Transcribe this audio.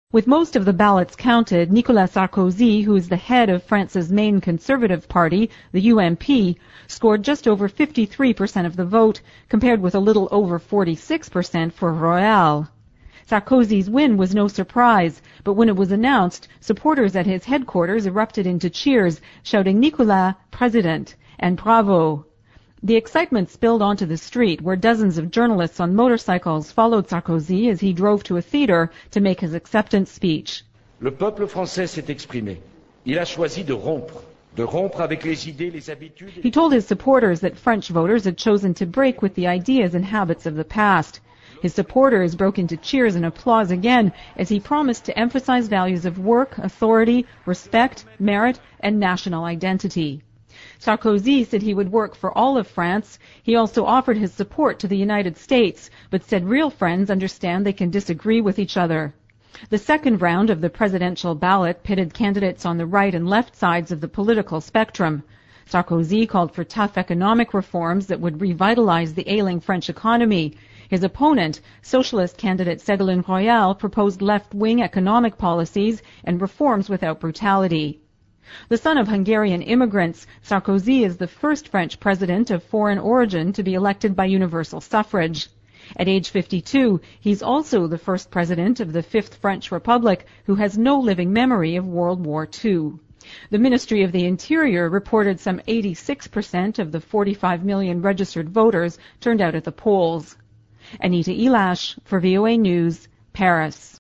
With most of the ballots counted, Nicolas Sarkozy, who is the head of France's main conservative party, the UMP, scored just over 53% of the vote, compared with a little over 46% for Royal. Sarkozy's win was no surprise, but when it was announced, supporters at his headquarters erupted into cheers, shouting "Nicolas, President," and "Bravo." The excitement spilled onto the street, where dozens of journalists on motorcycles followed Sarkozy as he drove to a theater to make his acceptance speech. Le peuple français s'est exprimé. Il a choisi de rompre avec les idées, les habitudes. He told his supporters that French voters had chosen to break with the ideas and habits of the past. His supporters broke into cheers and applause again as he promised to emphasize values of work, authority, respect, merit, and national identity. Sarkozy said he would work for all of France. He also offered his support to the United States, but said real friends understand they can disagree with each other. The second round of the presidential ballot pitted candidates on the right and left sides of the political spectrum. Sarkozy called for tough economic reforms that would revitalize the ailing French economy. His opponent, socialist candidate Ségolène Royal, proposed left-wing economic policies and reforms without brutality. The son of Hungarian immigrants, Sarkozy is the first French president of foreign origin to be elected by universal suffrage. At age 52, he's also the first president of the Fifth French Republic who has no living memory of World War II. The Ministry of the Interior reported some 86% of the 45 million registered voters turned out at the polls. Anita Elash for VOA News, Paris.